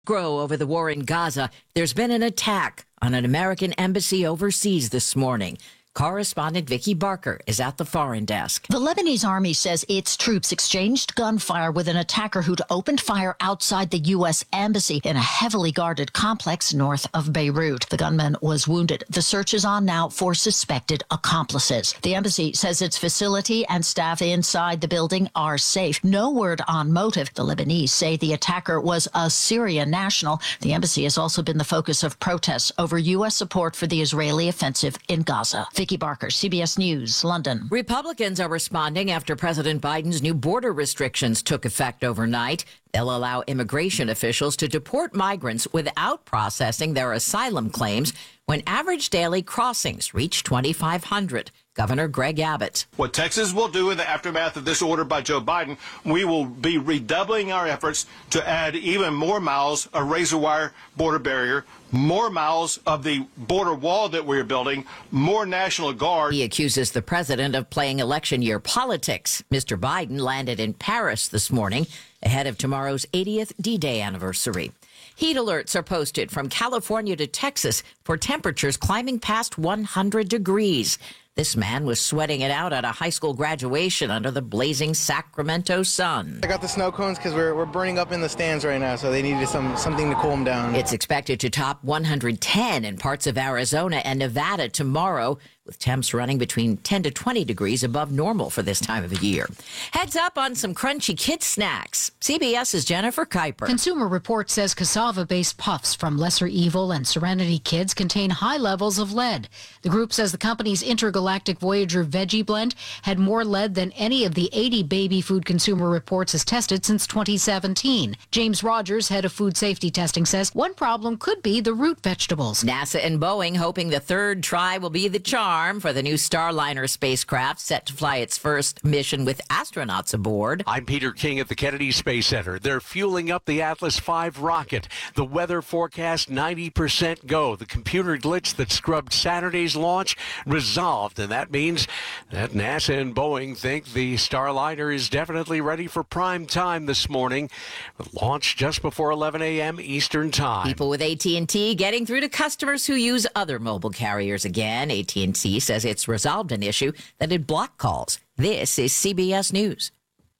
Grow over the war in Gaza, there's been an attack on an American embassy overseas this morning. Correspondent Vicki Barker is at the foreign desk. The Lebanese army says its troops exchanged gunfire with an attacker who'd opened fire outside the U.S. embassy in a heavily guarded complex north of Beirut. The gunman was wounded. The search is on now for suspected accomplices. The embassy says its facility and staff inside the building are safe. No word on motive. The Lebanese say the attacker was a Syrian national. The embassy has also been the focus of protests over U.S. support for the Israeli offensive in Gaza. Vicki Barker, CBS News, London. Republicans are responding after President Biden's new border restrictions took effect overnight. They'll allow immigration officials to deport migrants without processing their asylum claims when average daily crossings reach 2,500. Governor Greg Abbott. What Texas will do in the aftermath of this order by Joe Biden, we will be redoubling our efforts to add even more miles of razor wire border barrier, more miles of the border wall that we're building, more National Guard. He accuses the president of playing election year politics. Mr. Biden landed in Paris this morning ahead of tomorrow's 80th D-Day anniversary. Heat alerts are posted from California to Texas for temperatures climbing past 100 degrees. This man was sweating it out at a high school graduation under the blazing Sacramento sun. I got the snow cones because we're burning up in the stands right now, so they needed something to cool them down. It's expected to top 110 in parts of Arizona and Nevada tomorrow, with temps running between 10 to 20 degrees above normal for this time of the year. Heads up on some crunchy kid snacks. CBS's Jennifer Kuiper. Consumer Reports says cassava-based puffs from Lesser Evil and Serenity Kids contain high levels of lead. The group says the company's Intergalactic Voyager Veggie Blend had more lead than any of the 80 baby food Consumer Reports has tested since 2017. James Rogers, head of food safety testing, says one problem could be the root vegetables. NASA and Boeing hoping the third try will be the charm for the new Starliner spacecraft set to fly its first mission with astronauts aboard. I'm Peter King at the Kennedy Space Center. They're fueling up the Atlas V rocket. The weather forecast 90% go. The computer glitch that scrubbed Saturday's launch resolved, and that means that NASA and Boeing think the Starliner is definitely ready for prime time this morning. Launch just before 11 a.m. Eastern Time. People with AT&T getting through to customers who use other mobile carriers again. AT&T says it's resolved an issue that had blocked calls. This is CBS News.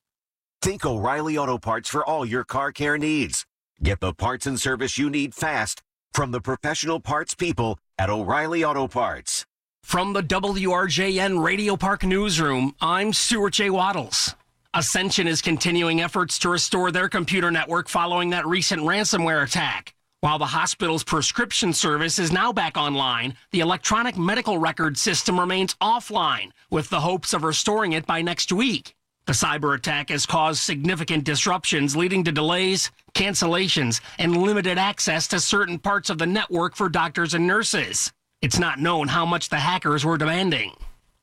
Think O'Reilly Auto Parts for all your car care needs. Get the parts and service you need fast from the professional parts people at O'Reilly Auto Parts. From the WRJN Radio Park Newsroom, I'm Stuart J. Waddles. Ascension is continuing efforts to restore their computer network following that recent ransomware attack. While the hospital's prescription service is now back online, the electronic medical record system remains offline, with the hopes of restoring it by next week. The cyber attack has caused significant disruptions, leading to delays, cancellations, and limited access to certain parts of the network for doctors and nurses. It's not known how much the hackers were demanding.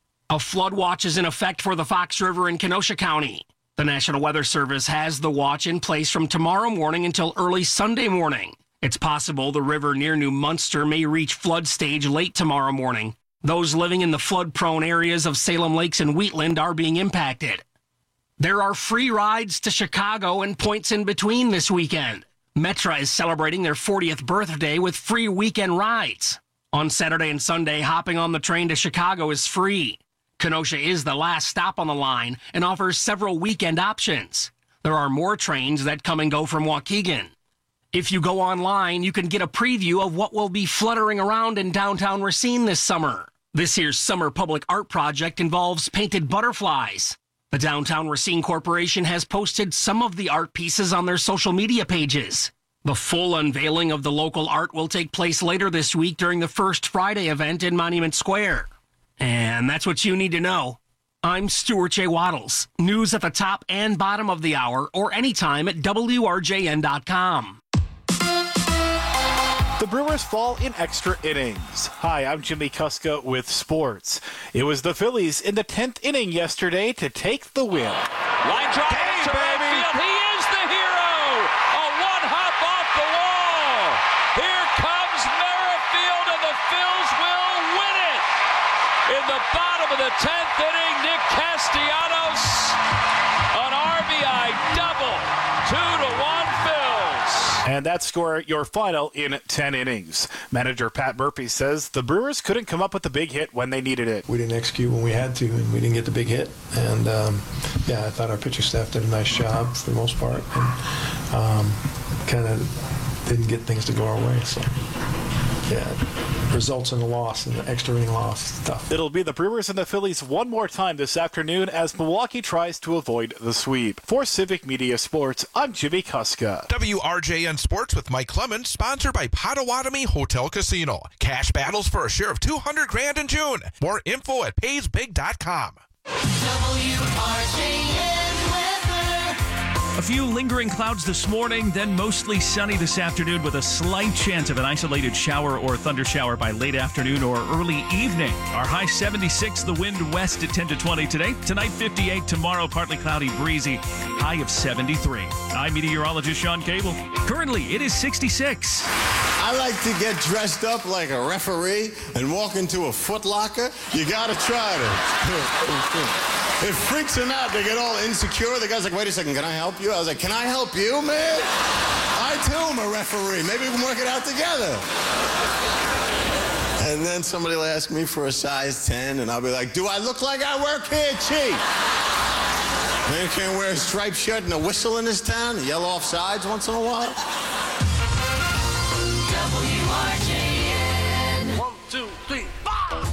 A flood watch is in effect for the Fox River in Kenosha County. The National Weather Service has the watch in place from tomorrow morning until early Sunday morning. It's possible the river near New Munster may reach flood stage late tomorrow morning. Those living in the flood-prone areas of Salem Lakes and Wheatland are being impacted. There are free rides to Chicago and points in between this weekend. Metra is celebrating their 40th birthday with free weekend rides. On Saturday and Sunday, hopping on the train to Chicago is free. Kenosha is the last stop on the line and offers several weekend options. There are more trains that come and go from Waukegan. If you go online, you can get a preview of what will be fluttering around in downtown Racine this summer. This year's summer public art project involves painted butterflies. The Downtown Racine Corporation has posted some of the art pieces on their social media pages. The full unveiling of the local art will take place later this week during the First Friday event in Monument Square. And that's what you need to know. I'm Stuart J. Waddles. News at the top and bottom of the hour or anytime at WRJN.com. The Brewers fall in extra innings. Hi, I'm Jimmy Kuska with sports. It was the Phillies in the 10th inning yesterday to take the win. Line drive to right field. He is the hero. A one-hop off the wall. Here comes Merrifield, and the Phils will win it. In the bottom of the 10th inning, Nick Castellanos, an RBI double. 2-1 Phils. And that's at-bats score your final in 10 innings. Manager Pat Murphy says the Brewers couldn't come up with the big hit when they needed it. We didn't execute when we had to, and we didn't get the big hit. And, I thought our pitching staff did a nice job for the most part, and kind of didn't get things to go our way. So, results in the loss and the extra inning loss. Tough. It'll be the Brewers and the Phillies one more time this afternoon as Milwaukee tries to avoid the sweep. For Civic Media Sports, I'm Jimmy Kuska. WRJN Sports with Mike Clemens, sponsored by Potawatomi Hotel Casino. Cash battles for a share of $200,000 in June. More info at paysbig.com. WRJN. A few lingering clouds this morning, then mostly sunny this afternoon with a slight chance of an isolated shower or thunder shower by late afternoon or early evening. Our high 76, the wind west at 10 to 20 today. Tonight 58, tomorrow partly cloudy, breezy, high of 73. I'm meteorologist Sean Cable. Currently, it is 66. I like to get dressed up like a referee and walk into a Foot Locker. You got to try it. It freaks them out. They get all insecure. The guy's like, wait a second, can I help you? I was like, can I help you, man? I, too, am a referee. Maybe we can work it out together. And then somebody will ask me for a size 10, and I'll be like, do I look like I work here, Chief? Man can't wear a striped shirt and a whistle in this town and yell off sides once in a while. WRJN. 1, 2, 3, 4.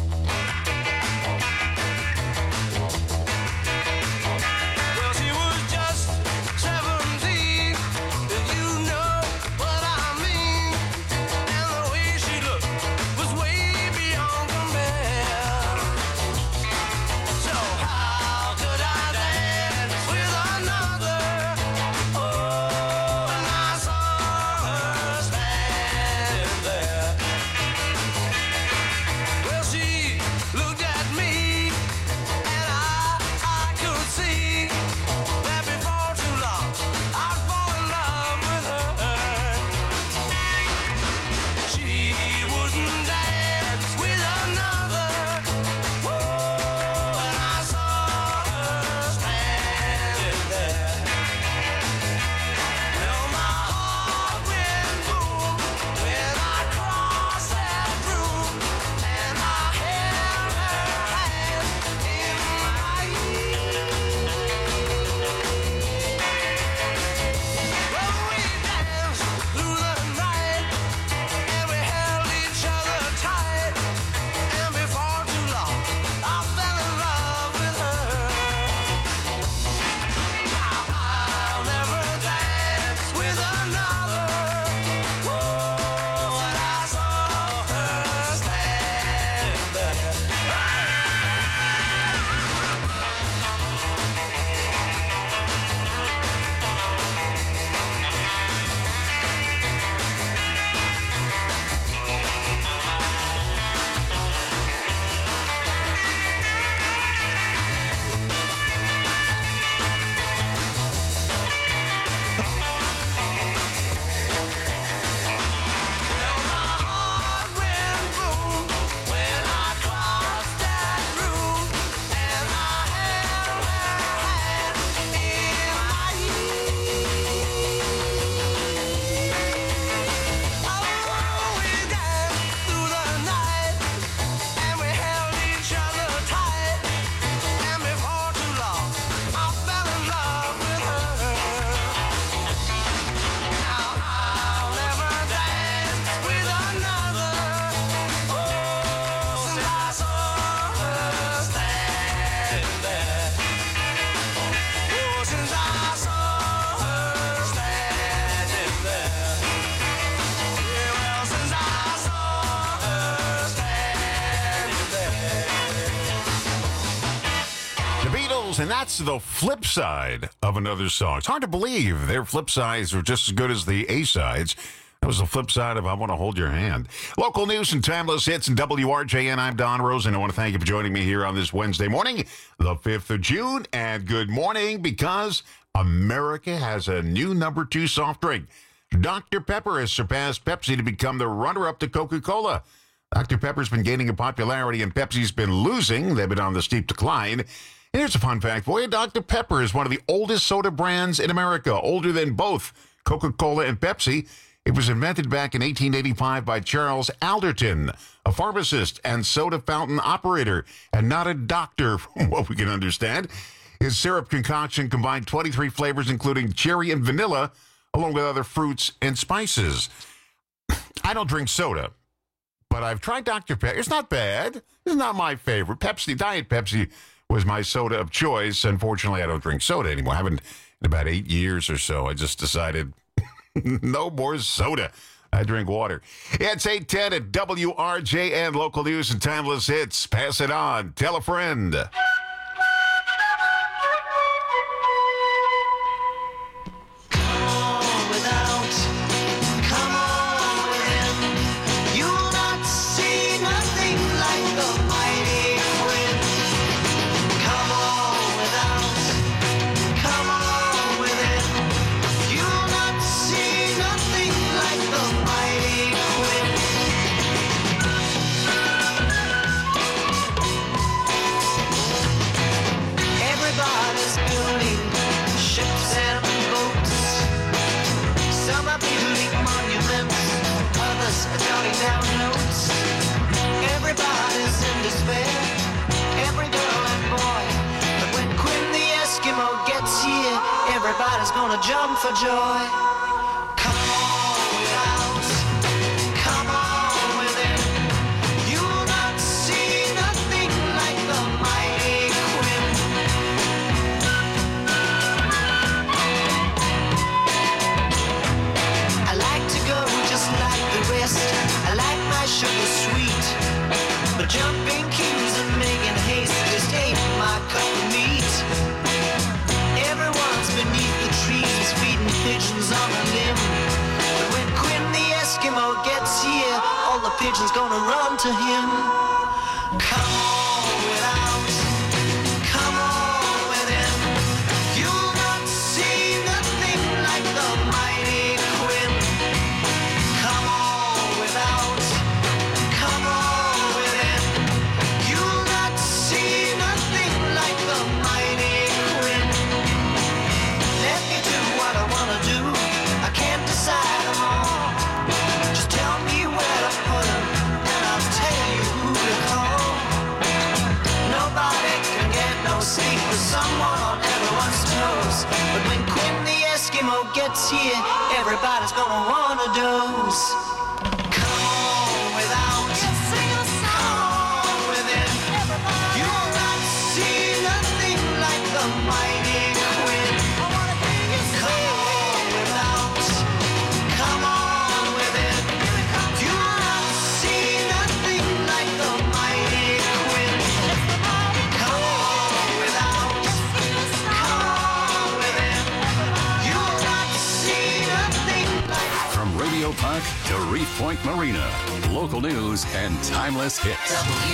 And that's the flip side of another song. It's hard to believe their flip sides are just as good as the A-sides. That was the flip side of I Want to Hold Your Hand. Local news and timeless hits in WRJN. I'm Don Rose, and I want to thank you for joining me here on this Wednesday morning, the 5th of June. And good morning, because America has a new number 2 soft drink. Dr. Pepper has surpassed Pepsi to become the runner-up to Coca-Cola. Dr. Pepper's been gaining in popularity, and Pepsi's been losing. They've been on the steep decline. Here's a fun fact for you. Dr. Pepper is one of the oldest soda brands in America, older than both Coca-Cola and Pepsi. It was invented back in 1885 by Charles Alderton, a pharmacist and soda fountain operator, and not a doctor, from what we can understand. His syrup concoction combined 23 flavors, including cherry and vanilla, along with other fruits and spices. I don't drink soda, but I've tried Dr. Pepper. It's not bad. It's not my favorite. Diet Pepsi was my soda of choice. Unfortunately, I don't drink soda anymore. I haven't in about 8 years or so. I just decided no more soda. I drink water. It's 8:10 at WRJN, local news and timeless hits. Pass it on. Tell a friend. Everybody's gonna jump for joy. Come on without, come on within. You'll not see nothing like the mighty Quinn. I like to go just like the rest. I like my sugar sweet, but jumping queues and making haste just ain't my cup of meat. Beneath the trees, feeding pigeons on a limb. But when Quinn the Eskimo gets here, all the pigeons gonna run to him. Come on without, come on within. You'll not see nothing like the mighty Quinn. Come on without, come on within. You'll not see nothing like the mighty Quinn. Let me do what I wanna do. I can't decide them all. Just tell me where to put them, and I'll tell you who to call. Nobody can get no sleep with someone on everyone's toes. But when Quinn the Eskimo gets here, everybody's gonna want a dose. Come on without, come on within. You'll not see nothing like the mighty Quinn. Park to Reef Point Marina. Local news and timeless hits.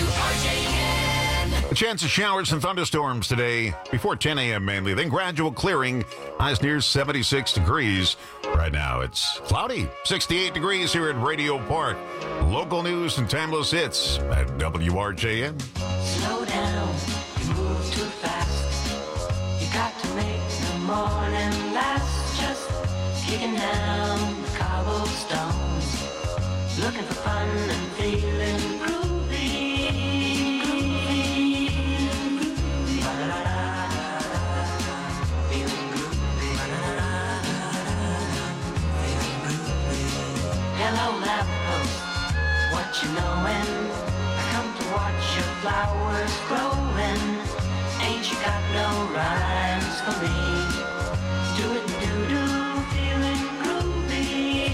A chance of showers and thunderstorms today before 10 a.m. mainly, then gradual clearing. Highs near 76 degrees. Right now it's cloudy, 68 degrees here at Radio Park. Local news and timeless hits at WRJN. Slow down, you move too fast. You got to make the morning last. Just kicking down the cobblestones, looking for fun and feeling groovy. Hello, lamppost, what you knowin'? I come to watch your flowers growin'. Ain't you got no rhymes for me? Do it and do-do, feeling groovy.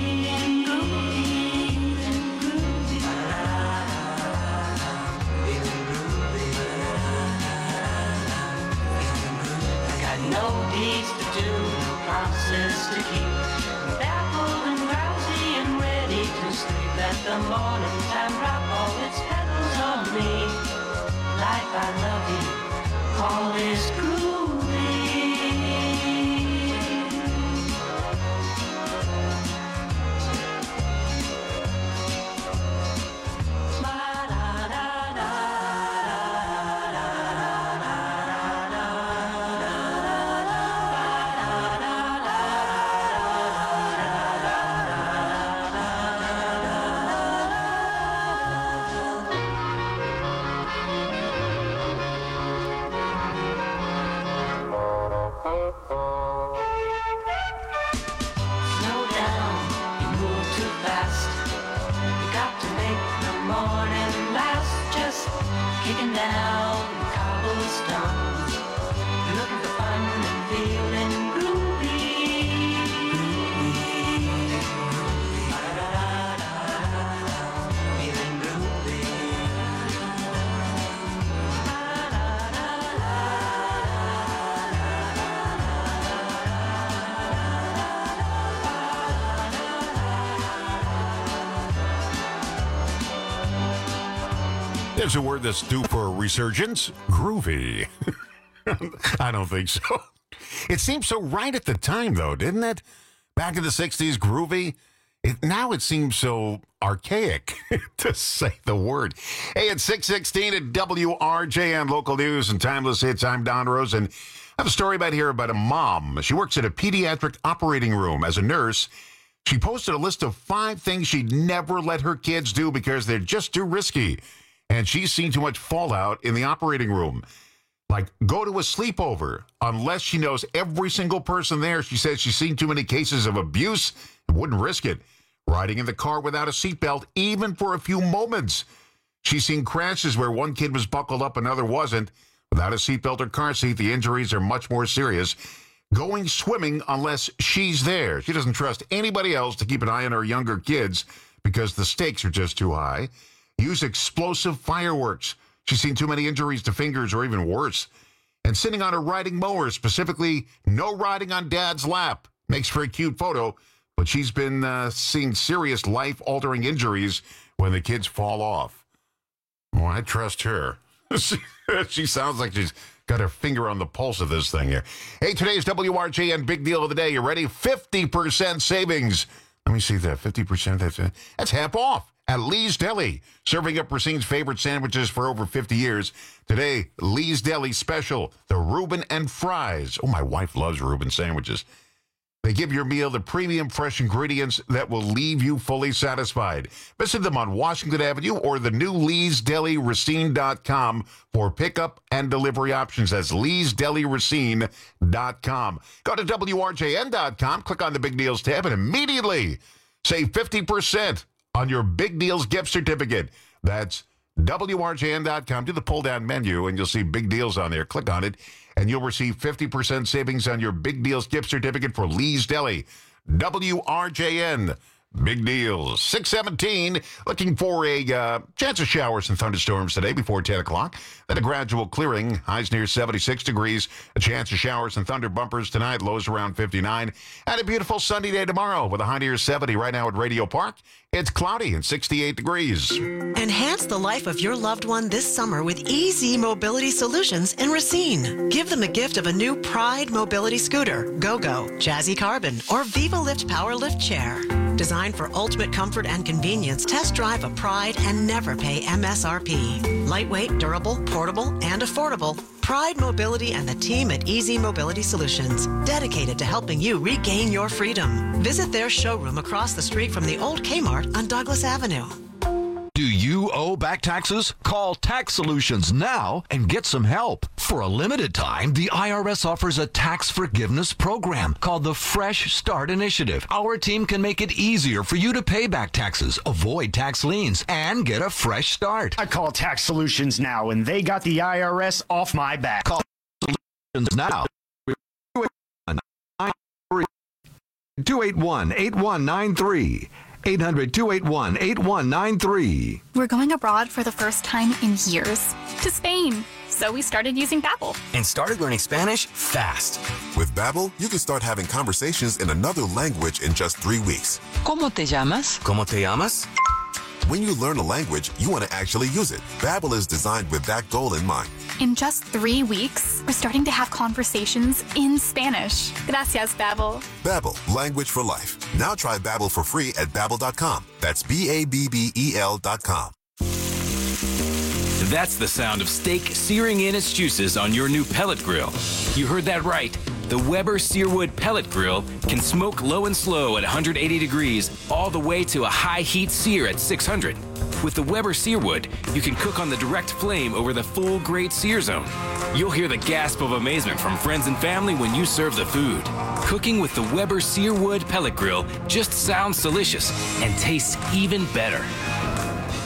I got no deeds to do, no promises to keep. Baffled and drowsy and ready to sleep. Let the morning time drop all its petals on me. Life, I love you, all is groovy. kicking down cobblestones, looking for fun and feeling groovy. Feeling groovy. There's a word that's due for a resurgence. Groovy. I don't think so. It seemed so right at the time, though, didn't it? Back in the 60s, groovy. Now it seems so archaic to say the word. Hey, it's 6:16 at WRJN Local News and Timeless Hits. I'm Don Rosen. I have a story about a mom. She works at a pediatric operating room as a nurse. She posted a list of 5 things she'd never let her kids do because they're just too risky. And she's seen too much fallout in the operating room. Like, go to a sleepover unless she knows every single person there. She says she's seen too many cases of abuse and wouldn't risk it. Riding in the car without a seatbelt, even for a few moments. She's seen crashes where one kid was buckled up, another wasn't. Without a seatbelt or car seat, the injuries are much more serious. Going swimming unless she's there. She doesn't trust anybody else to keep an eye on her younger kids because the stakes are just too high. Use explosive fireworks. She's seen too many injuries to fingers or even worse. And sitting on a riding mower, specifically no riding on dad's lap. Makes for a cute photo, but she's been seeing serious life-altering injuries when the kids fall off. Well, I trust her. She sounds like she's got her finger on the pulse of this thing here. Hey, today's WRJN Big Deal of the Day. You ready? 50% savings. Let me see that. 50%, that's half off. At Lee's Deli, serving up Racine's favorite sandwiches for over 50 years. Today, Lee's Deli special, the Reuben and Fries. Oh, my wife loves Reuben sandwiches. They give your meal the premium fresh ingredients that will leave you fully satisfied. Visit them on Washington Avenue or the new Lee's Deli Racine.com for pickup and delivery options. That's Lee's Deli Racine.com. Go to WRJN.com, click on the Big Deals tab, and immediately save 50% on your Big Deals gift certificate. That's WRJN.com. Do the pull-down menu, and you'll see Big Deals on there. Click on it, and you'll receive 50% savings on your Big Deals gift certificate for Lee's Deli. WRJN. Big Deals. 6:17. Looking for a chance of showers and thunderstorms today before 10 o'clock. Then a gradual clearing. Highs near 76 degrees. A chance of showers and thunder bumpers tonight. Lows around 59. And a beautiful sunny day tomorrow with a high near 70 right now at Radio Park. It's cloudy and 68 degrees. Enhance the life of your loved one this summer with Easy Mobility Solutions in Racine. Give them a gift of a new Pride Mobility Scooter, Go-Go, Jazzy Carbon, or Viva Lift Power Lift Chair. Designed for ultimate comfort and convenience, test drive a Pride and never pay MSRP. Lightweight, durable, portable, and affordable. Pride Mobility and the team at Easy Mobility Solutions, dedicated to helping you regain your freedom. Visit their showroom across the street from the old Kmart on Douglas Avenue. Do you owe back taxes? Call Tax Solutions now and get some help. For a limited time, the IRS offers a tax forgiveness program called the Fresh Start Initiative. Our team can make it easier for you to pay back taxes, avoid tax liens, and get a fresh start. I call Tax Solutions now, and they got the IRS off my back. Call Solutions now. 281-8193. 800-281-8193. We're going abroad for the first time in years, to Spain. So we started using Babbel. And started learning Spanish fast. With Babbel, you can start having conversations in another language in just 3 weeks. ¿Cómo te llamas? ¿Cómo te llamas? When you learn a language, you want to actually use it. Babbel is designed with that goal in mind. In just 3 weeks, we're starting to have conversations in Spanish. Gracias, Babbel. Babbel, language for life. Now try Babbel for free at Babbel.com. That's Babbel.com. That's the sound of steak searing in its juices on your new pellet grill. You heard that right. The Weber Searwood Pellet Grill can smoke low and slow at 180 degrees all the way to a high heat sear at 600. With the Weber Searwood, you can cook on the direct flame over the full grate sear zone. You'll hear the gasp of amazement from friends and family when you serve the food. Cooking with the Weber Searwood Pellet Grill just sounds delicious and tastes even better.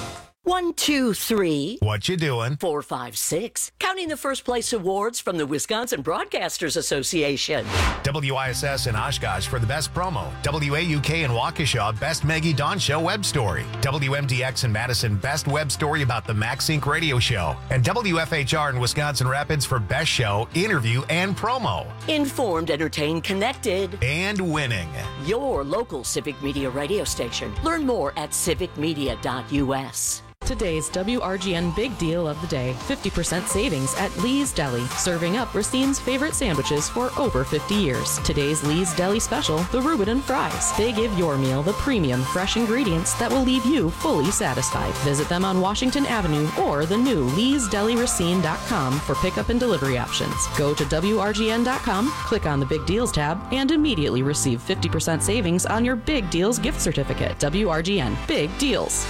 1, 2, 3. What you doing? 4, 5, 6. Counting the first place awards from the Wisconsin Broadcasters Association. WISS in Oshkosh for the best promo. WAUK in Waukesha, best Maggie Dawn Show web story. WMDX in Madison, best web story about the Max Inc. radio show. And WFHR in Wisconsin Rapids for best show, interview, and promo. Informed, entertained, connected. And winning. Your local Civic Media radio station. Learn more at civicmedia.us. Today's WRGN Big Deal of the Day, 50% savings at Lee's Deli, serving up Racine's favorite sandwiches for over 50 years. Today's Lee's Deli special, the Reuben Fries. They give your meal the premium, fresh ingredients that will leave you fully satisfied. Visit them on Washington Avenue or the new Lee'sDeliRacine.com for pickup and delivery options. Go to WRGN.com, click on the Big Deals tab, and immediately receive 50% savings on your Big Deals gift certificate. WRGN, Big Deals.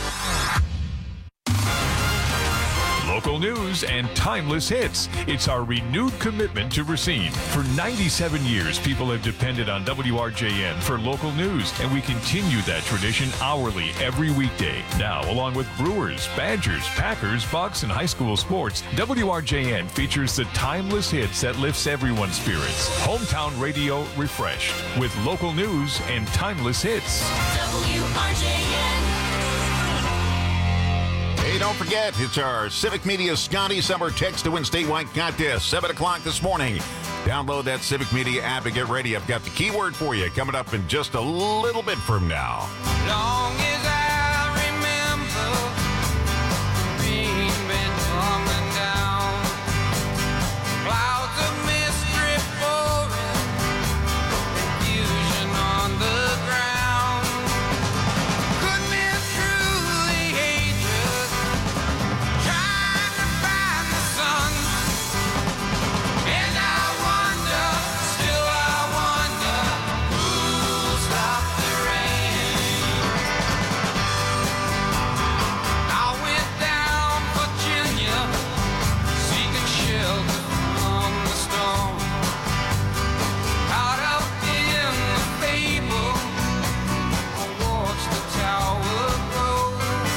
Local news and timeless hits. It's our renewed commitment to Racine. For 97 years, people have depended on WRJN for local news, and we continue that tradition hourly every weekday. Now, along with Brewers, Badgers, Packers, Bucks, and high school sports, WRJN features the timeless hits that lifts everyone's spirits. Hometown radio refreshed with local news and timeless hits. WRJN. Hey, don't forget, it's our Civic Media Scotty Summer Text to Win statewide contest, 7 o'clock this morning. Download that Civic Media app and get ready. I've got the keyword for you coming up in just a little bit from now. Long as I remember, rain been coming down, clouds of mystery pouring, confusion on the ground. Could be through the ages, trying to find the sun, and I wonder, still I wonder, who'll stop the rain. I went down Virginia, seeking shelter from the storm. Caught up in the fable, I watched the tower grow.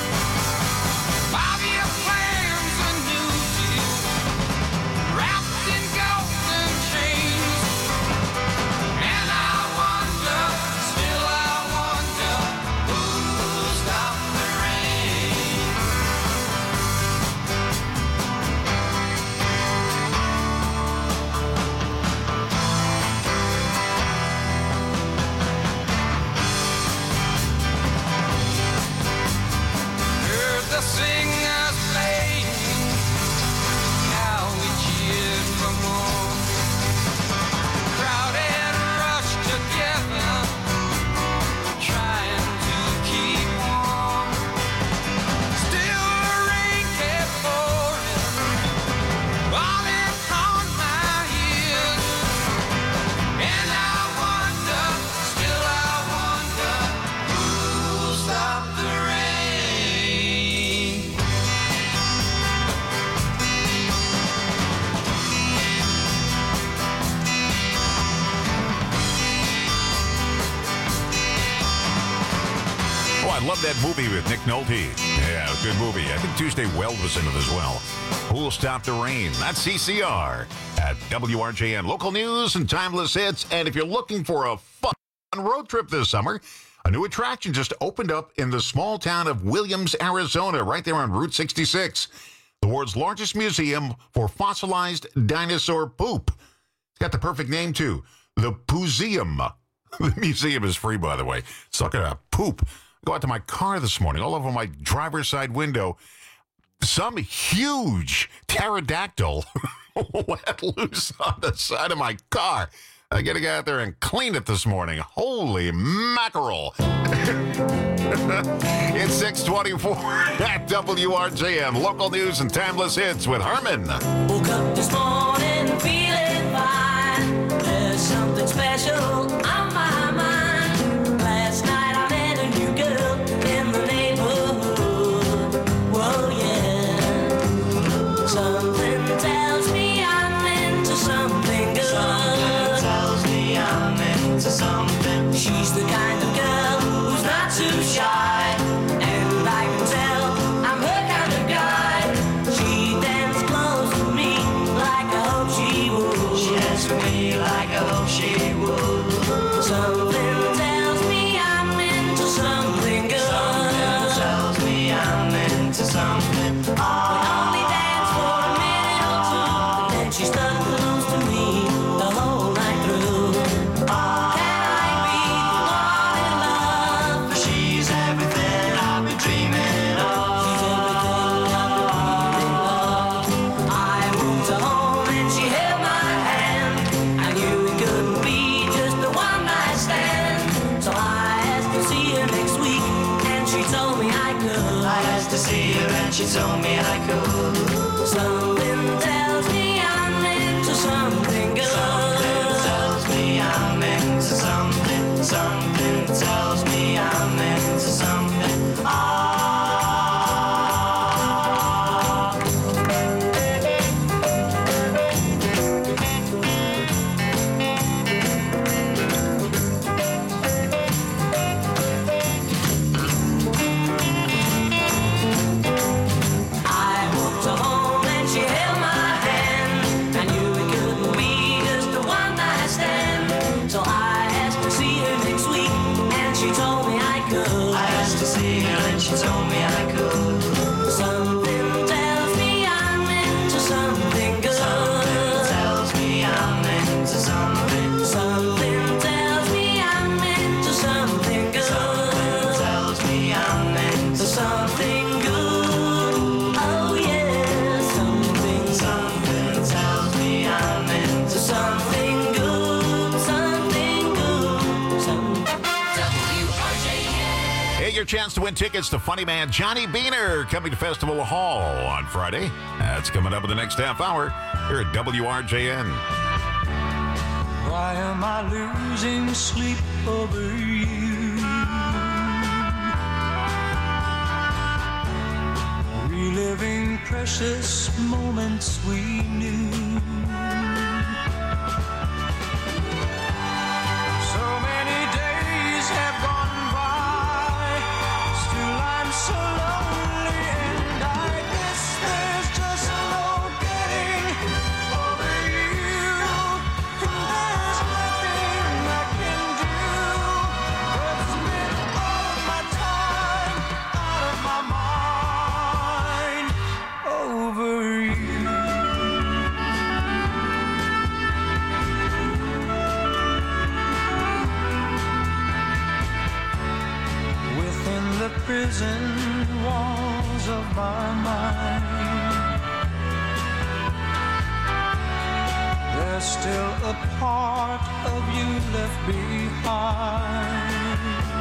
5-year plans, a new deal, wrapped in golden chains. And I wonder, still I wonder, who'll stop the rain. Heard the singers playing, now we cheered for more. Crowd had rushed together, trying to keep warm. Still the rain kept pouring, falling on my ears. And I wonder, still I wonder, who'll stop the rain. Oh, I love that movie with Nick Nolte. Yeah, good movie. I think Tuesday Weld was in it as well. Who'll Stop the Rain? That's CCR at WRJN. Local news and timeless hits. And if you're looking for a fun road trip this summer, a new attraction just opened up in the small town of Williams, Arizona, right there on Route 66. The world's largest museum for fossilized dinosaur poop. It's got the perfect name, too. The Pooseum. The museum is free, by the way. Suck it up. Poop. Go out to my car this morning, all over my driver's side window. Some huge pterodactyl let loose on the side of my car. I got to get out there and clean it this morning. Holy mackerel. It's 6:24 at WRJN. Local news and timeless hits with Herman. Woke up this morning feeling fine. There's something special on my mind. Last night I met a new girl in the neighborhood. Whoa, yeah. Something tells me I'm into something good. Something tells me I'm into something. She's the kind of girl who's not too shy, and I can tell I'm her kind something. We only danced for a minute or two, then she stuck close to me the whole night through. Can I be the one in love? For she's everything I've been dreaming of. She's everything I've been dreaming of. I moved her home and she held my hand. I knew it couldn't be just a one night stand. So I asked to see her next week, and she told me I could. I asked to see her and she told me I could. Something tells me I'm into something good. Something tells me I'm into something. Something tells me I'm into something. I walked her home and she held my hand. I knew it couldn't be just a one night stand. So I asked to see her next week, and she told me I could. I asked to see her and she told me I could. Something tells me I'm into something good. Something tells me I'm into something. Something tells me I'm into something good. Something tells me I'm into something good. Oh yeah, something tells me I'm into something good. Something good. WRJN. Hey, your chance to win tickets to funny man Johnny Beaner coming to Festival Hall on Friday. That's coming up in the next half hour here at WRJN. Why am I losing sleep over you? Reliving precious moments we knew. So many days have gone by, still I'm so lonely, and I guess there's just no getting over you. And there's nothing I can do but spend all of my time out of my mind over you. Within the prison walls of my mind, there's still a part of you left behind.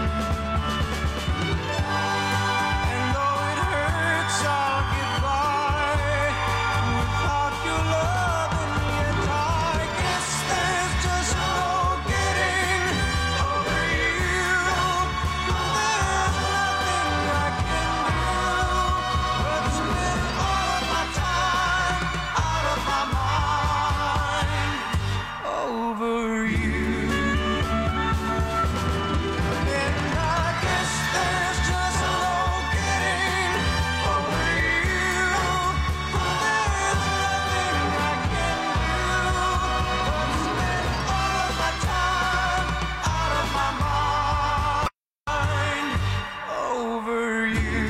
And though it hurts, I'll get by without your love, and yet I guess there's just no getting over you. There's nothing I can do but spend all of my time out of my mind over you. And I guess there's just no getting over you. There's nothing I can do but spend all of my time out of my mind over you.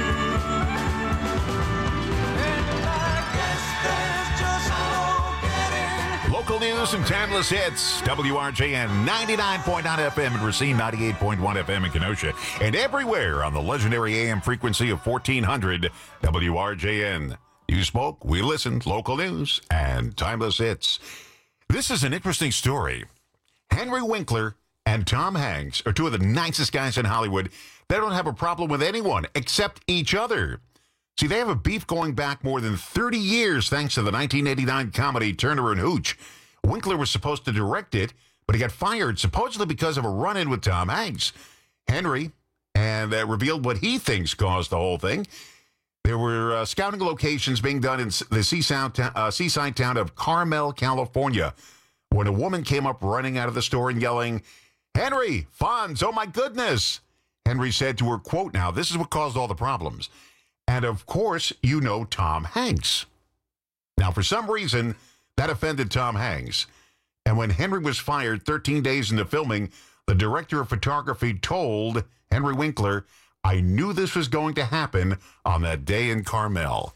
And I guess there's just no getting. Local news and timeless hits. WRJN 99.9 FM in Racine, 98.1 FM in Kenosha, and everywhere on the legendary AM frequency of 1400 WRJN. You spoke, we listened, local news and timeless hits. This is an interesting story. Henry Winkler and Tom Hanks are two of the nicest guys in Hollywood. They don't have a problem with anyone except each other. See, they have a beef going back more than 30 years thanks to the 1989 comedy Turner and Hooch. Winkler was supposed to direct it, but he got fired supposedly because of a run-in with Tom Hanks. Henry, and that revealed what he thinks caused the whole thing. There were scouting locations being done in the seaside town of Carmel, California, when a woman came up running out of the store and yelling, "Henry, Fonz, oh my goodness." Henry said to her, quote, now, this is what caused all the problems. And of course, you know Tom Hanks. Now, for some reason, that offended Tom Hanks. And when Henry was fired 13 days into filming, the director of photography told Henry Winkler, I knew this was going to happen on that day in Carmel.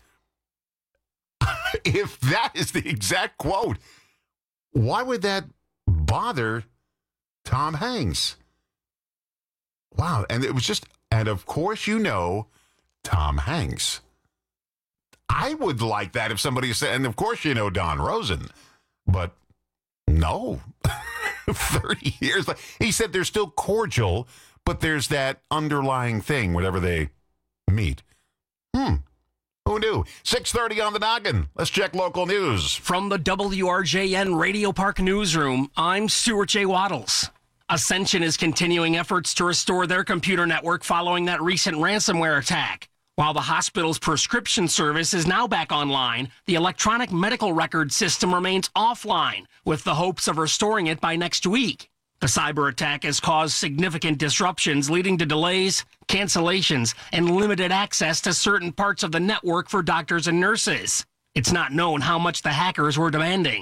If that is the exact quote, why would that bother Tom Hanks? Wow. And it was just, and of course, Tom Hanks. I would like that if somebody said, and of course, Don Rosen, but no. 30 years. He said they're still cordial, but there's that underlying thing whenever they meet. Who knew? 6:30 on the noggin. Let's check local news. From the WRJN Radio Park Newsroom, I'm Stuart J. Waddles. Ascension is continuing efforts to restore their computer network following that recent ransomware attack. While the hospital's prescription service is now back online, the electronic medical record system remains offline, with the hopes of restoring it by next week. The cyber attack has caused significant disruptions, leading to delays, cancellations, and limited access to certain parts of the network for doctors and nurses. It's not known how much the hackers were demanding.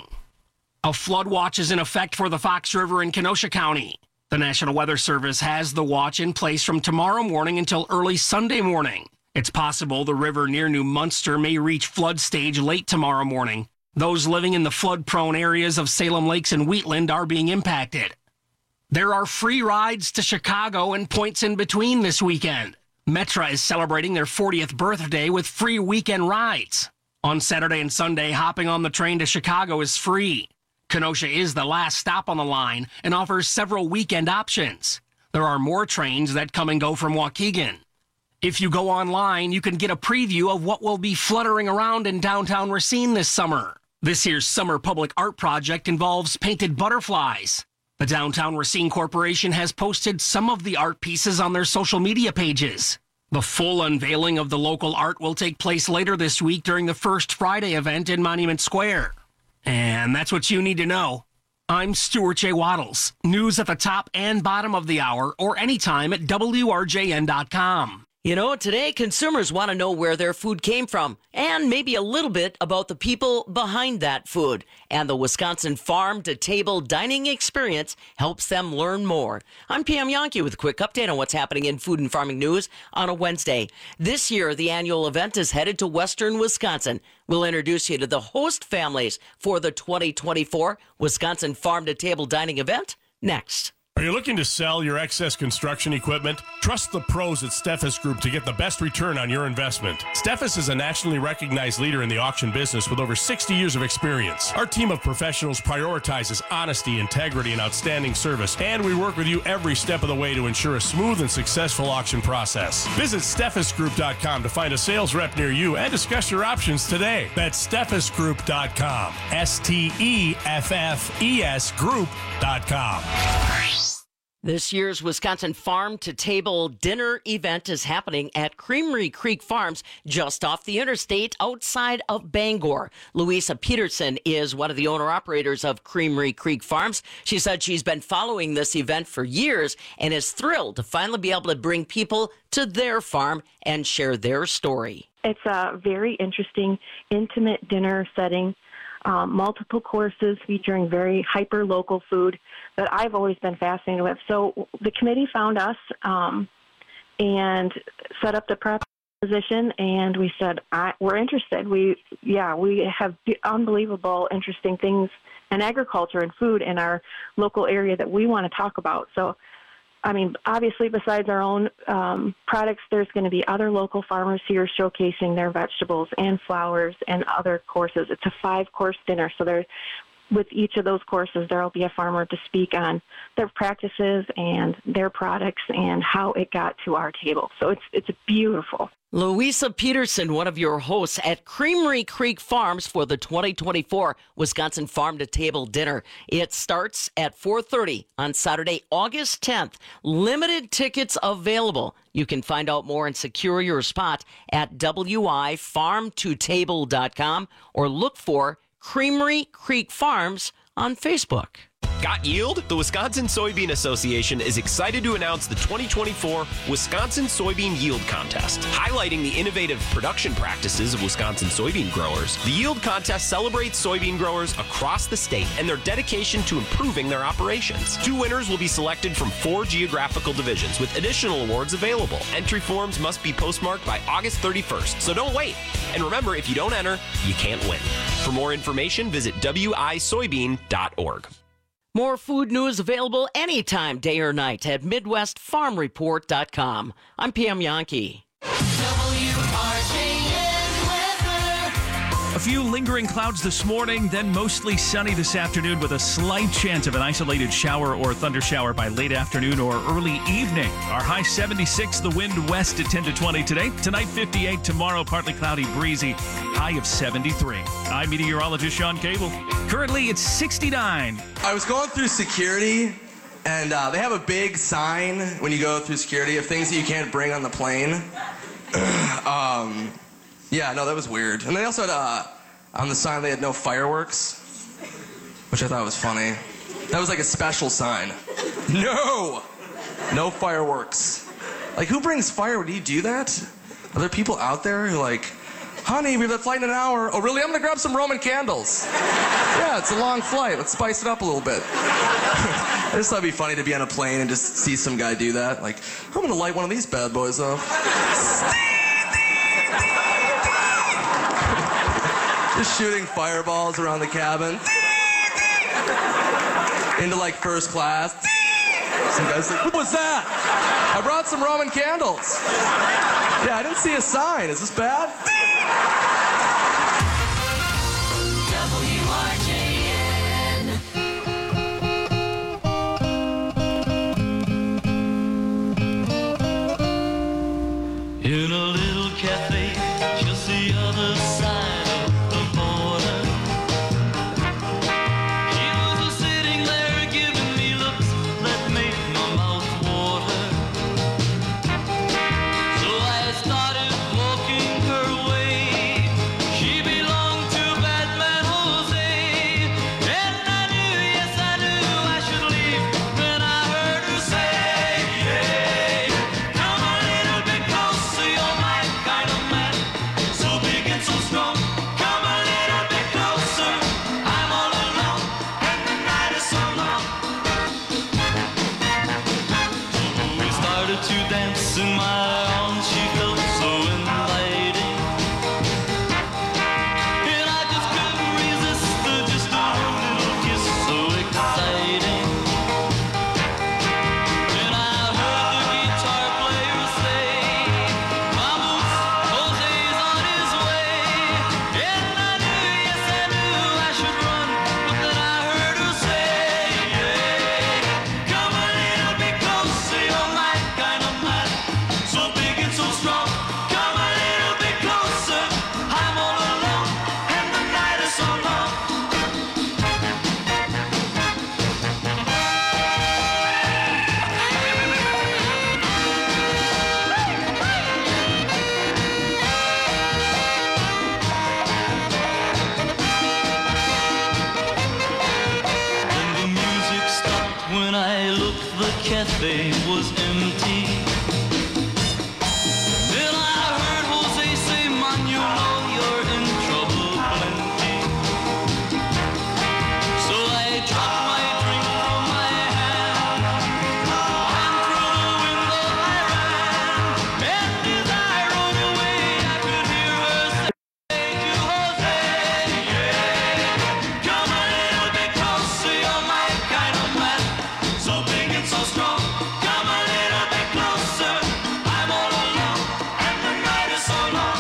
A flood watch is in effect for the Fox River in Kenosha County. The National Weather Service has the watch in place from tomorrow morning until early Sunday morning. It's possible the river near New Munster may reach flood stage late tomorrow morning. Those living in the flood-prone areas of Salem Lakes and Wheatland are being impacted. There are free rides to Chicago and points in between this weekend. Metra is celebrating their 40th birthday with free weekend rides. On Saturday and Sunday, hopping on the train to Chicago is free. Kenosha is the last stop on the line and offers several weekend options. There are more trains that come and go from Waukegan. If you go online, you can get a preview of what will be fluttering around in downtown Racine this summer. This year's summer public art project involves painted butterflies. The Downtown Racine Corporation has posted some of the art pieces on their social media pages. The full unveiling of the local art will take place later this week during the First Friday event in Monument Square. And that's what you need to know. I'm Stuart J. Waddles. News at the top and bottom of the hour or anytime at WRJN.com. Today consumers want to know where their food came from and maybe a little bit about the people behind that food. And the Wisconsin Farm to Table dining experience helps them learn more. I'm Pam Yonke with a quick update on what's happening in food and farming news on a Wednesday. This year, the annual event is headed to Western Wisconsin. We'll introduce you to the host families for the 2024 Wisconsin Farm to Table dining event next. Are you looking to sell your excess construction equipment? Trust the pros at Steffes Group to get the best return on your investment. Steffes is a nationally recognized leader in the auction business with over 60 years of experience. Our team of professionals prioritizes honesty, integrity, and outstanding service, and we work with you every step of the way to ensure a smooth and successful auction process. Visit SteffesGroup.com to find a sales rep near you and discuss your options today. That's SteffesGroup.com. STEFFES Group.com. This year's Wisconsin Farm to Table dinner event is happening at Creamery Creek Farms just off the interstate outside of Bangor. Louisa Peterson is one of the owner-operators of Creamery Creek Farms. She said she's been following this event for years and is thrilled to finally be able to bring people to their farm and share their story. It's a very interesting, intimate dinner setting. Multiple courses featuring very hyper-local food that I've always been fascinated with. So the committee found us and set up the prep position, and we said, we're interested. We have unbelievable, interesting things in agriculture and food in our local area that we want to talk about. So, obviously, besides our own products, there's going to be other local farmers here showcasing their vegetables and flowers and other courses. It's a 5-course dinner, so with each of those courses, there will be a farmer to speak on their practices and their products and how it got to our table. So it's beautiful. Louisa Peterson, one of your hosts at Creamery Creek Farms for the 2024 Wisconsin Farm to Table dinner. It starts at 4:30 on Saturday, August 10th. Limited tickets available. You can find out more and secure your spot at wifarmtotable.com or look for Creamery Creek Farms on Facebook. Got yield? The Wisconsin Soybean Association is excited to announce the 2024 Wisconsin Soybean Yield Contest. Highlighting the innovative production practices of Wisconsin soybean growers, the Yield Contest celebrates soybean growers across the state and their dedication to improving their operations. 2 winners will be selected from 4 geographical divisions with additional awards available. Entry forms must be postmarked by August 31st, so don't wait. And remember, if you don't enter, you can't win. For more information, visit wisoybean.org. More food news available anytime, day or night, at MidwestFarmReport.com. I'm Pam Yankee. A few lingering clouds this morning, then mostly sunny this afternoon with a slight chance of an isolated shower or thundershower by late afternoon or early evening. Our high 76, the wind west at 10 to 20 today. Tonight 58, tomorrow partly cloudy, breezy, high of 73. I'm meteorologist Sean Cable. Currently it's 69. I was going through security, and they have a big sign when you go through security of things that you can't bring on the plane. Yeah, no, that was weird. And they also had, on the sign, they had no fireworks, which I thought was funny. That was like a special sign. No fireworks. Like, who brings fireworks? Do you do that? Are there people out there who like, honey, we have a flight in an hour. Oh, really? I'm gonna grab some Roman candles. Yeah, it's a long flight. Let's spice it up a little bit. I just thought it'd be funny to be on a plane and just see some guy do that. Like, I'm gonna light one of these bad boys up. Just shooting fireballs around the cabin. Into like first class. Some guy's like, what was that? I brought some Roman candles. Yeah, I didn't see a sign. Is this bad? In a little cafe, just the other side of the border, she was just sitting there giving me looks that made my mouth water. So I started walking her way. She belonged to Batman Jose, and I knew, yes I knew I should leave. Then I heard her say, hey, come a little bit closer, you're my kind of man, so big and so strong. Come a little bit closer, I'm all alone, and the night is so long. We started to dance in my arms, she felt so inviting, and I just couldn't resist her, just a little kiss so exciting. Then I heard the guitar player say, vamos, Jose's on his way. And I knew, yes I knew I should run, but then I heard her say, hey, come a little bit closer, you're my kind of man, so big and so strong. Come a little bit closer, I'm all alone, and the night is so long. Then the music stopped when I looked, the cafe was empty. Then I heard Jose say, man, you know you're in trouble plenty. So I dropped my drink from my hand, and through the window I ran. And as I rode away, I could hear her say to Jose, yeah, come a little bit closer, you're my kind of man, so big and so strong. Come a little bit closer, I'm all alone, and the night is so long.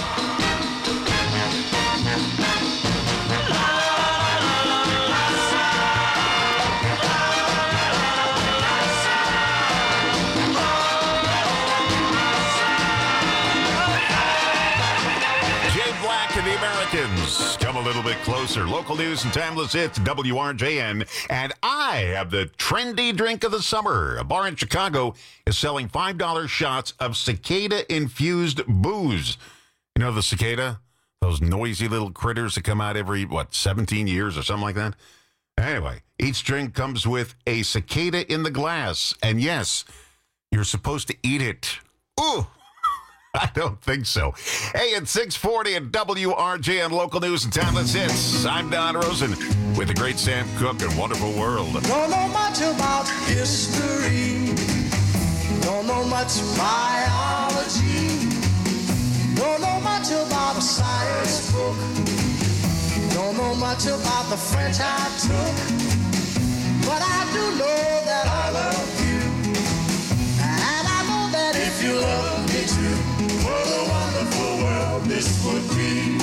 Jay Black and the Americans come a little bit closer. Local news and timeless hits, WRJN. And I have the trendy drink of the summer. A bar in Chicago is selling $5 shots of cicada-infused booze. You know the cicada? Those noisy little critters that come out every, 17 years or something like that? Anyway, each drink comes with a cicada in the glass. And yes, you're supposed to eat it. Ooh, I don't think so. Hey, it's 640 at WRJN Local News and Timeless Hits. I'm Don Rosen with the great Sam Cooke and Wonderful World. Don't know much about history. Don't know much biology. Don't know much about a science book. Don't know much about the French I took. But I do know that I love you. And I know that if you love me too, what a wonderful world this would be.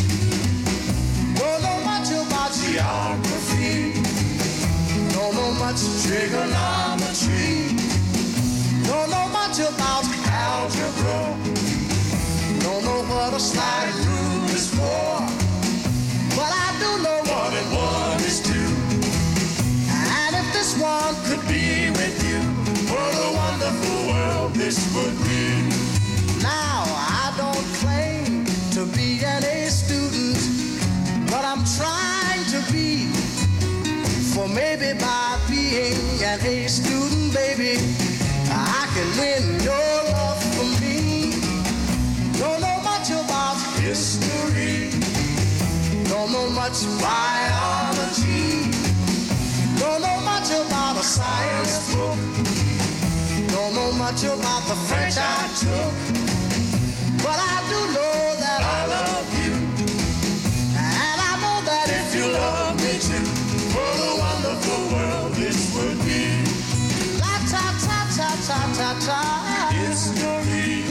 Don't know much about geography. Don't know much trigonometry. Don't know much about algebra. Don't know what a slide rule is for. But I do know 1 and 1 is 2. And if this one could be with you, what a wonderful world this would be. Now, I don't claim to be an A student, but I'm trying to be. For maybe by being an A student, baby, I can win your love for me. Don't know much about history. Don't know much biology. Don't know much about a science book. Don't know much about the French I took. But I do know that I love you. And I know that if you love me too, what a wonderful world this would be. La ta ta ta ta ta ta. History.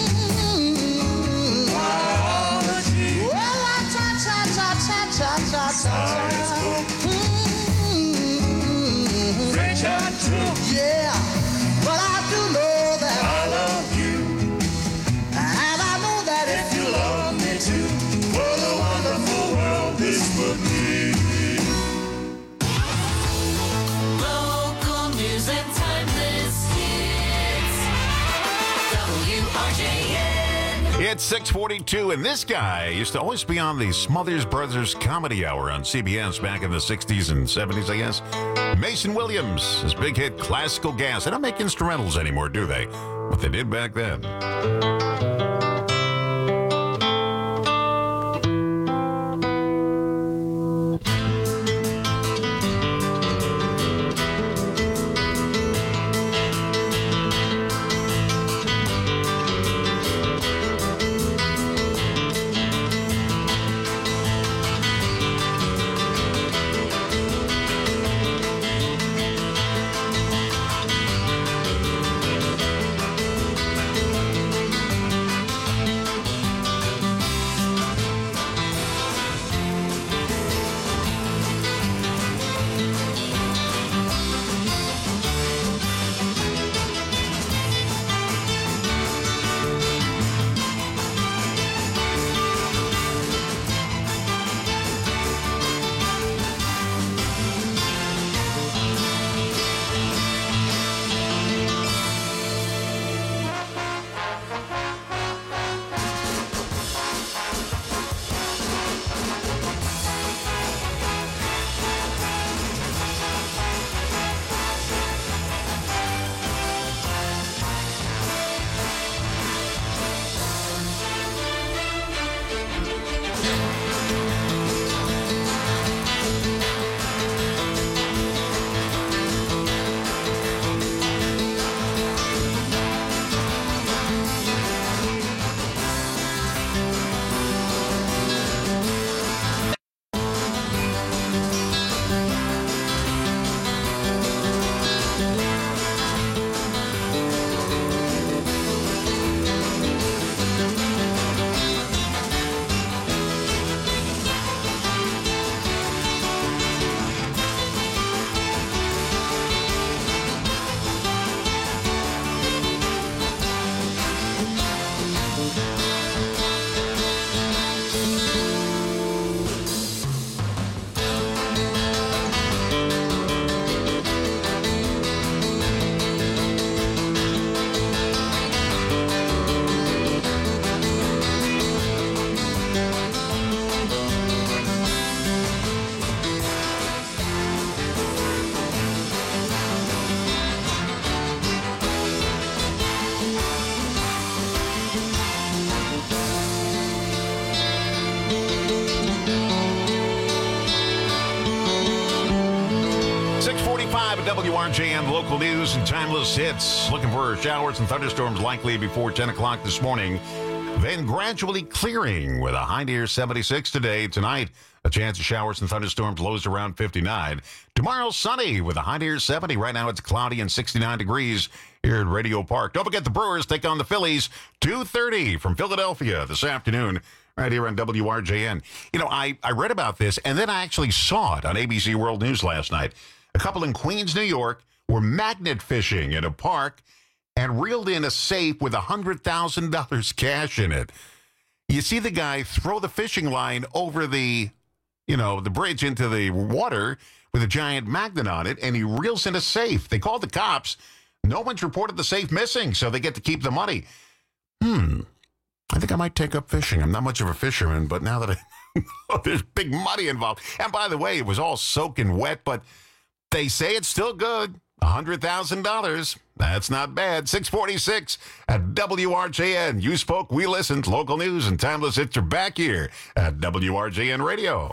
Biology. Well, la ta ta ta ta ta ta ta. Science book. French I took. Yeah, but I do know that I love you. And I know that if you love me too, what a wonderful world this would be. Local news and timeless hits. WRJN. It's 642, and this guy used to always be on the Smothers Brothers Comedy Hour on CBS back in the 60s and 70s, I guess. Mason Williams, his big hit, Classical Gas. They don't make instrumentals anymore, do they? But they did back then. WRJN local news and timeless hits. Looking for showers and thunderstorms likely before 10 o'clock this morning. Then gradually clearing with a high near 76 today. Tonight, a chance of showers and thunderstorms, lows around 59. Tomorrow, sunny with a high near 70. Right now, it's cloudy and 69 degrees here at Radio Park. Don't forget the Brewers take on the Phillies, 2:30 from Philadelphia this afternoon, right here on WRJN. You know, I read about this, and then I actually saw it on ABC World News last night. A couple in Queens, New York, were magnet fishing in a park and reeled in a safe with $100,000 cash in it. You see the guy throw the fishing line over the bridge into the water with a giant magnet on it, and he reels in a safe. They called the cops. No one's reported the safe missing, so they get to keep the money. I think I might take up fishing. I'm not much of a fisherman, but now that there's big money involved. And by the way, it was all soaking wet, but they say it's still good. $100,000. That's not bad. 646 at WRJN. You spoke, we listened. Local news and timeless hits are back here at WRJN Radio.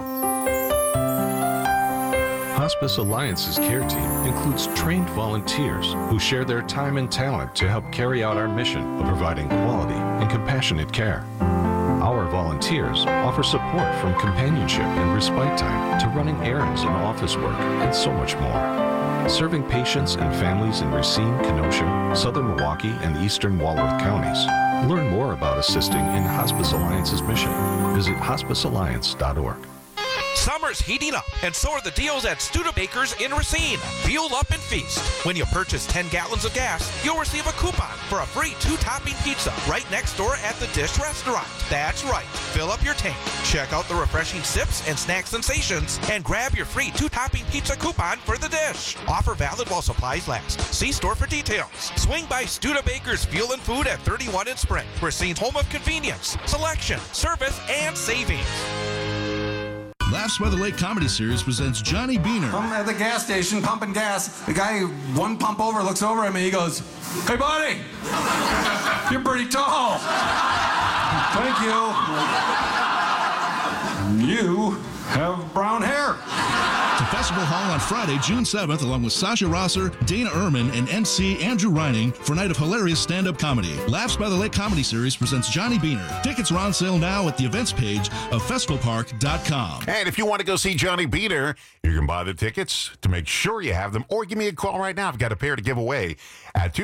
Hospice Alliance's care team includes trained volunteers who share their time and talent to help carry out our mission of providing quality and compassionate care. Our volunteers offer support from companionship and respite time to running errands and office work and so much more. Serving patients and families in Racine, Kenosha, Southern Milwaukee, and Eastern Walworth counties. Learn more about assisting in Hospice Alliance's mission. Visit hospicealliance.org. Summer's heating up, and so are the deals at Studebakers in Racine. Fuel up and feast. When you purchase 10 gallons of gas, you'll receive a coupon for a free 2-topping pizza right next door at the Dish Restaurant. That's right. Fill up your tank, check out the refreshing sips and snack sensations, and grab your free 2-topping pizza coupon for the Dish. Offer valid while supplies last. See store for details. Swing by Studebakers Fuel and Food at 31 in Spring. Racine's home of convenience, selection, service, and savings. Laughs by the Lake Comedy Series presents Johnny Beaner. I'm at the gas station pumping gas. The guy one pump over looks over at me. He goes, "Hey, buddy, you're pretty tall." "Thank you. You have brown hair." To Festival Hall on Friday, June 7th, along with Sasha Rosser, Dana Ehrman, and MC Andrew Reining for a night of hilarious stand-up comedy. Laughs by the Lake Comedy Series presents Johnny Beaner. Tickets are on sale now at the events page of festivalpark.com. And if you want to go see Johnny Beaner, you can buy the tickets to make sure you have them, or give me a call right now. I've got a pair to give away at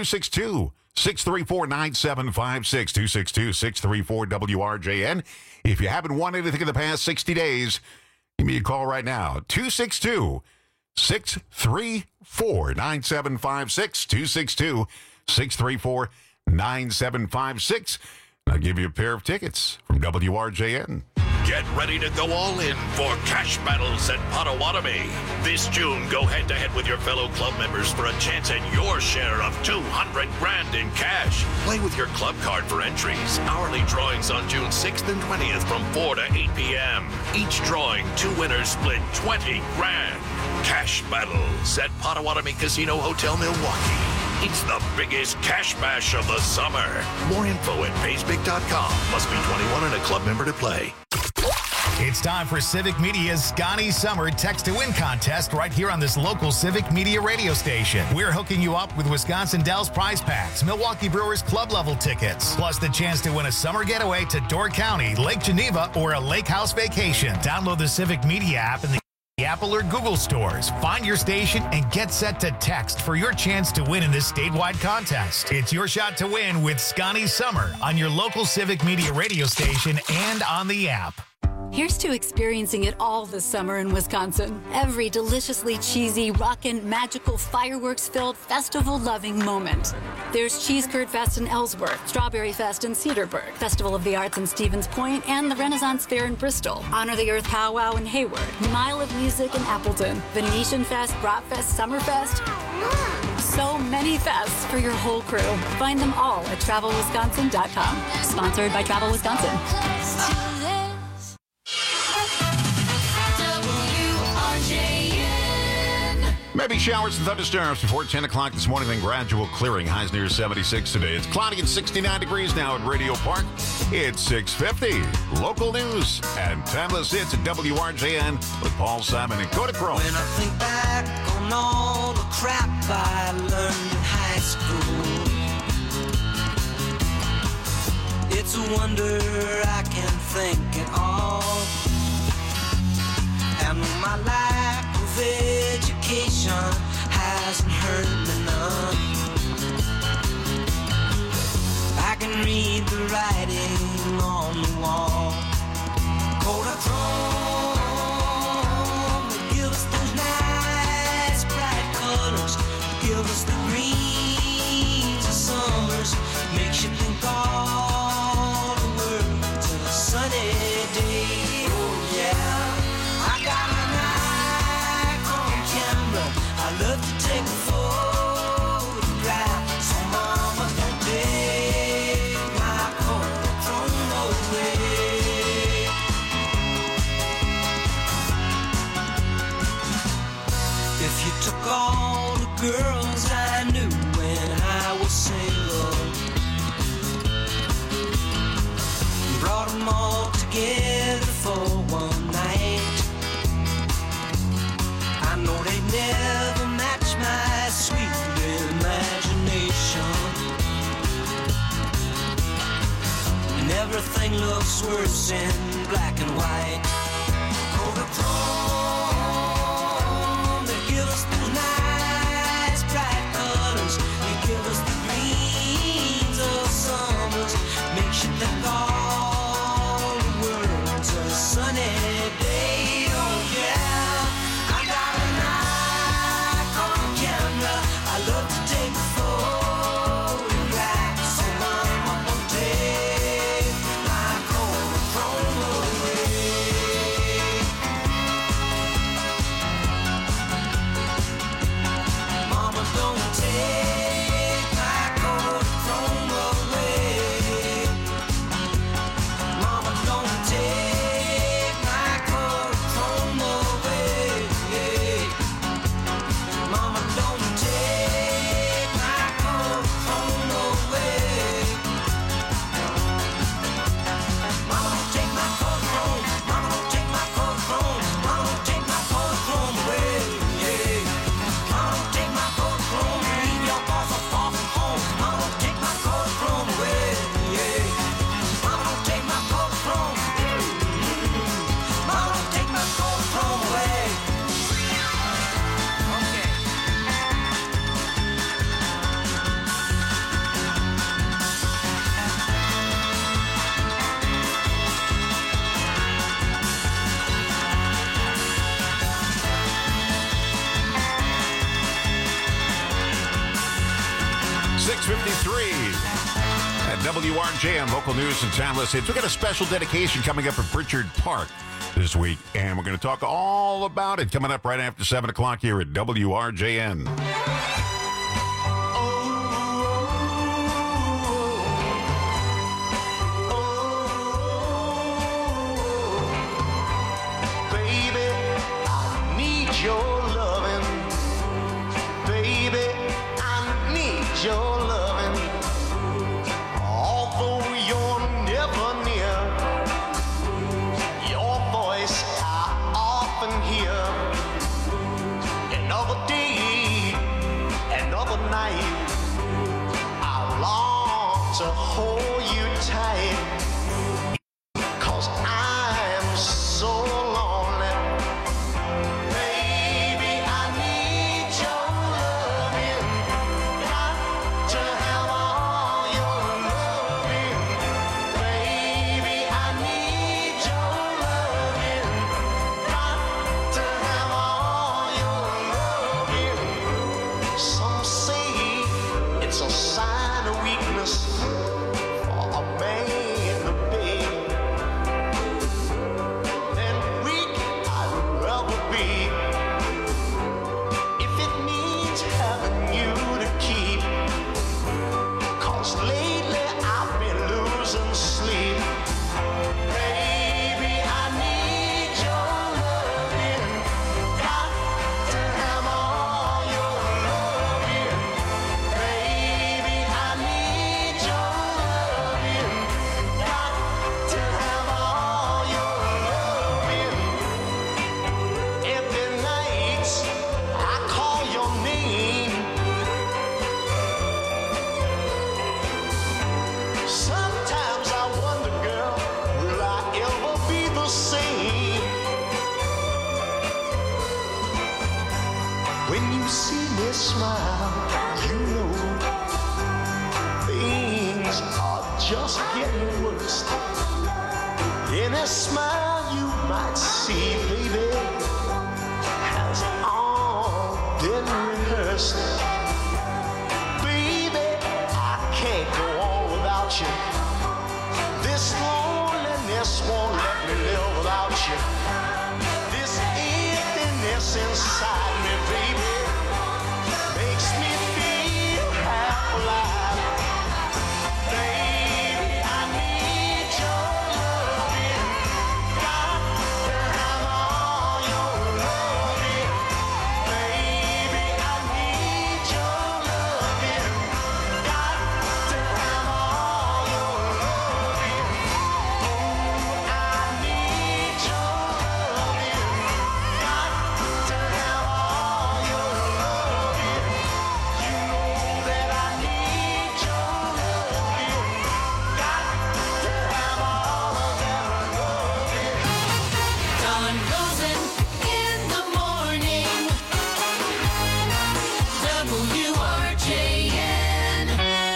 262-634-9756, 262-634-WRJN. If you haven't won anything in the past 60 days, give me a call right now, 262-634-9756, 262-634-9756. I'll give you a pair of tickets from WRJN. Get ready to go all in for Cash Battles at Potawatomi. This June, go head-to-head with your fellow club members for a chance at your share of $200,000 in cash. Play with your club card for entries. Hourly drawings on June 6th and 20th from 4 to 8 p.m. Each drawing, 2 winners split $20,000. Cash Battles at Potawatomi Casino Hotel, Milwaukee. It's the biggest cash bash of the summer. More info at paysbig.com. Must be 21 and a club member to play. It's time for Civic Media's Scotty Summer Text to Win contest right here on this local Civic Media radio station. We're hooking you up with Wisconsin Dells prize packs, Milwaukee Brewers club level tickets, plus the chance to win a summer getaway to Door County, Lake Geneva, or a lake house vacation. Download the Civic Media app in the Apple or Google stores. Find your station and get set to text for your chance to win in this statewide contest. It's your shot to win with Scotty Summer on your local Civic Media radio station and on the app. Here's to experiencing it all this summer in Wisconsin. Every deliciously cheesy, rockin', magical, fireworks-filled, festival-loving moment. There's Cheese Curd Fest in Ellsworth, Strawberry Fest in Cedarburg, Festival of the Arts in Stevens Point, and the Renaissance Fair in Bristol. Honor the Earth Powwow in Hayward, Mile of Music in Appleton, Venetian Fest, Bratfest, Summerfest. So many fests for your whole crew. Find them all at TravelWisconsin.com. Sponsored by Travel Wisconsin. Maybe showers and thunderstorms before 10 o'clock this morning, then gradual clearing. Highs near 76 today. It's cloudy and 69 degrees now at Radio Park. It's 6:50. Local news and timeless hits at WRJN with Paul Simon and Kodachrome. When I think back on all the crap I learned in high school. It's a wonder I can think at all. And my lack of education hasn't hurt me none. I can read the writing on the wall. Kodachrome, they give us those nice bright colors, give us the greens of summers, makes you think all the world's a sunny day. Oh yeah, I got a Nikon camera, I love to take a photograph. So mama, don't take my Kodachrome away. If you took all the girls I knew when I was single, brought them all together for one night, I know they'd never match my sweet imagination. And everything looks worse in black and white. Kodachrome, they give us those nice bright colors, they give us the greens of summers, makes you think all the world's a sunny day. Oh yeah, I got a Nikon camera, I love to take photographs. So mama, don't take my Kodachrome away. Mama, don't take my Kodachrome away. Mama, don't take my Kodachrome away. Mama, don't take my Kodachrome away. Mama, don't take my Kodachrome. Mama, don't take my Kodachrome. Mama, don't take my Kodachrome away. Mama, don't take my Kodachrome. Leave your boss so far from home. Mama, don't take my Kodachrome away. Mama, don't take my Kodachrome. Mama, don't take my Kodachrome away. Okay. 6:53 at WRJM, local news and timeless hits. We got a special dedication coming up at Pritchard Park this week, and we're going to talk all about it coming up right after 7 o'clock here at WRJN. Baby, I need your loving. Baby, I need your loving. Although you're never near, your voice I often hear. Another day smile, you know things are just getting worse. Any smile you might see, baby, has all been rehearsed. Baby, I can't go on without you. This loneliness won't let me live without you. This emptiness inside me, baby, makes me feel half alive. Baby, I need your loving. Got to have all your loving. Baby, I need your loving. Got to have all your loving. Oh, I need your loving. Got to have all your loving. You know that I need your loving. Got to have all of that loving. Don Rosen in the morning. WRJN.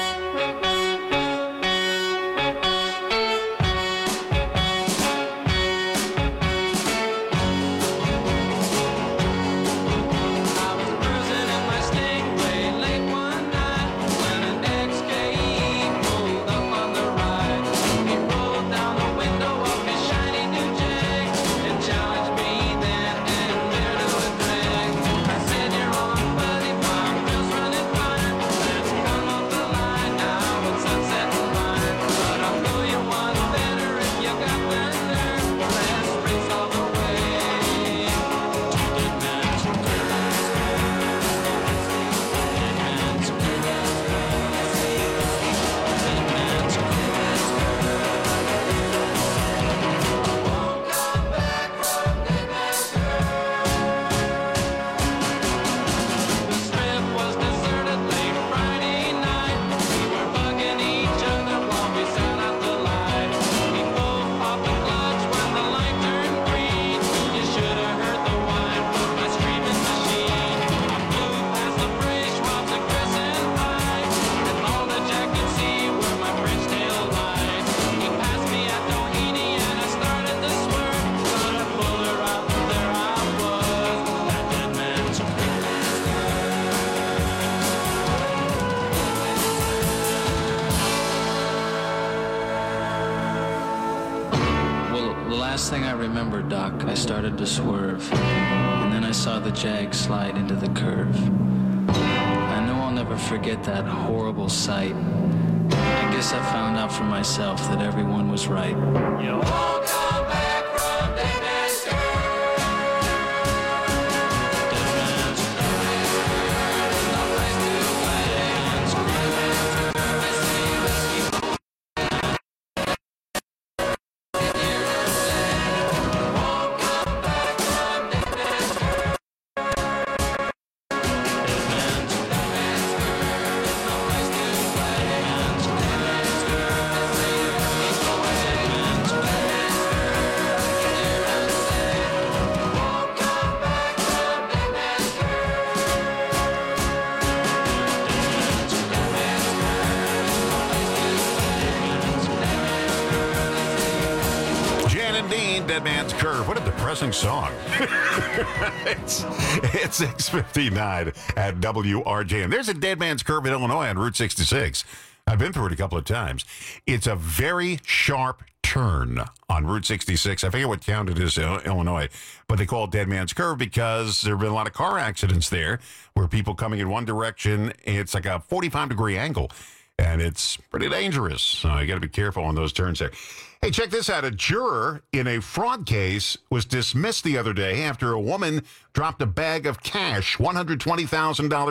Cruising in my Stingray late one night when an XKE pulled up on the right. He rolled down the window of his shiny new Jag and challenged me then and there to a drag. I said, "You're on, buddy, my wheels running fine. Let's come off the line now with sunset and fine. But I'll know you one better if you got that nerve. Let's race all the way to Dead Man's The strip was deserted late Friday night. We were bugging each other while we sat out the light. We both popped the clutch when the light turned green. You should have heard the whine from my screaming machine. I flew past the bridge while to Crescent High, and all the Jack could see were my French tail lights. He passed me at Doheny and I started to swerve, but I pulled her out and there I was, that dead man's Well, the last thing I remember, Doc, I started to swerve, and then I saw the Jag slide into the curve. I know I'll never forget that horrible sight. I guess I found out for myself that everyone was right. You won't come back from Dead Man's Jan and Dean, Dead Man's Curve. What a depressing song. it's 6:59 at WRJN. There's a Dead Man's Curve in Illinois on Route 66. I've been through it a couple of times. It's a very sharp turn on Route 66. I forget what town it is in Illinois, but they call it Dead Man's Curve because there have been a lot of car accidents there where people coming in one direction, it's like a 45-degree angle, and it's pretty dangerous. So you got to be careful on those turns there. Hey, check this out. A juror in a fraud case was dismissed the other day after a woman dropped a bag of cash, $120,000